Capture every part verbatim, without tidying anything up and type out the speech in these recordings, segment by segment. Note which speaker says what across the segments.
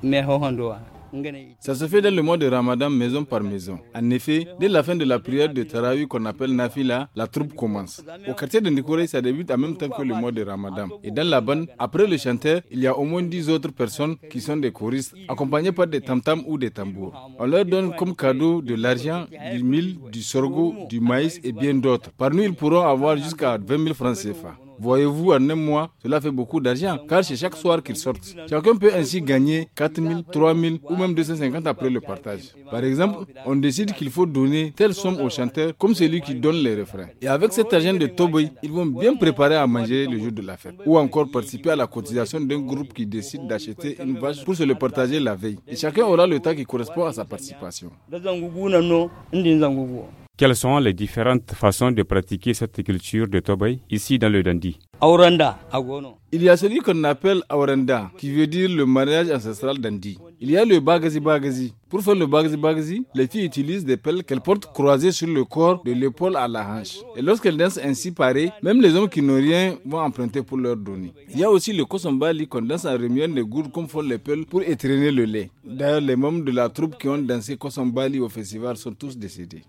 Speaker 1: Ça se fait dans le mois de Ramadan, maison par maison. En effet, dès la fin de la prière de Tarawih qu'on appelle Nafila, la troupe commence. Au quartier de Ndikouré, ça débute en même temps que le mois de Ramadan. Et dans la bande, après le chanteur, il y a au moins dix autres personnes qui sont des choristes, accompagnés par des tam-tams ou des tambours. On leur donne comme cadeau de l'argent, du mil, du sorgho, du maïs et bien d'autres. Par nous, ils pourront avoir jusqu'à vingt mille francs C F A. Voyez-vous, en un mois, cela fait beaucoup d'argent, car c'est chaque soir qu'ils sortent. Chacun peut ainsi gagner quatre mille, trois mille ou même deux cent cinquante après le partage. Par exemple, on décide qu'il faut donner telle somme au chanteur comme celui qui donne les refrains. Et avec cet argent de Toboy, ils vont bien préparer à manger le jour de la fête. Ou encore participer à la cotisation d'un groupe qui décide d'acheter une vache pour se le partager la veille. Et chacun aura le temps qui correspond à sa participation.
Speaker 2: Quelles sont les différentes façons de pratiquer cette culture de Toboy ici dans le Dandi?
Speaker 1: Il y a celui qu'on appelle Auranda, qui veut dire le mariage ancestral d'Andi. Il y a le Bagazi Bagazi. Pour faire le Bagazi Bagazi, les filles utilisent des pelles qu'elles portent croisées sur le corps de l'épaule à la hanche. Et lorsqu'elles dansent ainsi pareil, même les hommes qui n'ont rien vont emprunter pour leur donner. Il y a aussi le Kosombali qu'on danse en remuant les gourdes comme font les pelles pour étreiner le lait. D'ailleurs, les membres de la troupe qui ont dansé Kosombali au festival sont tous décédés.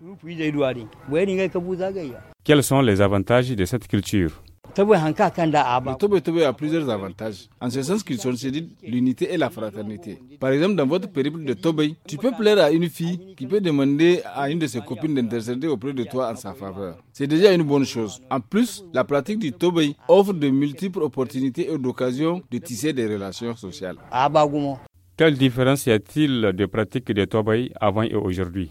Speaker 2: Quels sont les avantages de cette culture?
Speaker 1: Le Toboy Toboy a plusieurs avantages, en ce sens qu'ils consolident l'unité et la fraternité. Par exemple, dans votre périple de Toboy, tu peux plaire à une fille qui peut demander à une de ses copines d'intercéder auprès de toi en sa faveur. C'est déjà une bonne chose. En plus, la pratique du Toboy offre de multiples opportunités et d'occasions de tisser des relations sociales.
Speaker 2: Quelle différence y a-t-il de pratique de Toboy avant et aujourd'hui?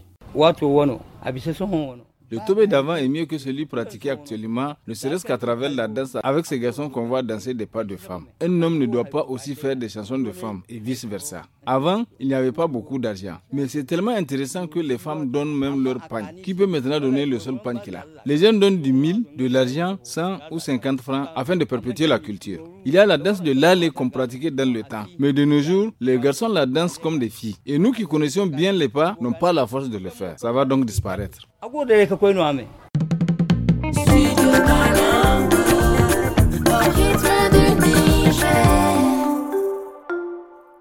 Speaker 1: Le Toboy d'avant est mieux que celui pratiqué actuellement, ne serait-ce qu'à travers la danse avec ces garçons qu'on voit danser des pas de femmes. Un homme ne doit pas aussi faire des chansons de femmes et vice-versa. Avant, il n'y avait pas beaucoup d'argent. Mais c'est tellement intéressant que les femmes donnent même leur pagne. Qui peut maintenant donner le seul pagne qu'il a? Les jeunes donnent du mille, de l'argent, cent ou cinquante francs afin de perpétuer la culture. Il y a la danse de l'allée qu'on pratiquait dans le temps. Mais de nos jours, les garçons la dansent comme des filles. Et nous qui connaissions bien les pas, n'ont pas la force de le faire. Ça va donc disparaître. Studio Banangu, oh,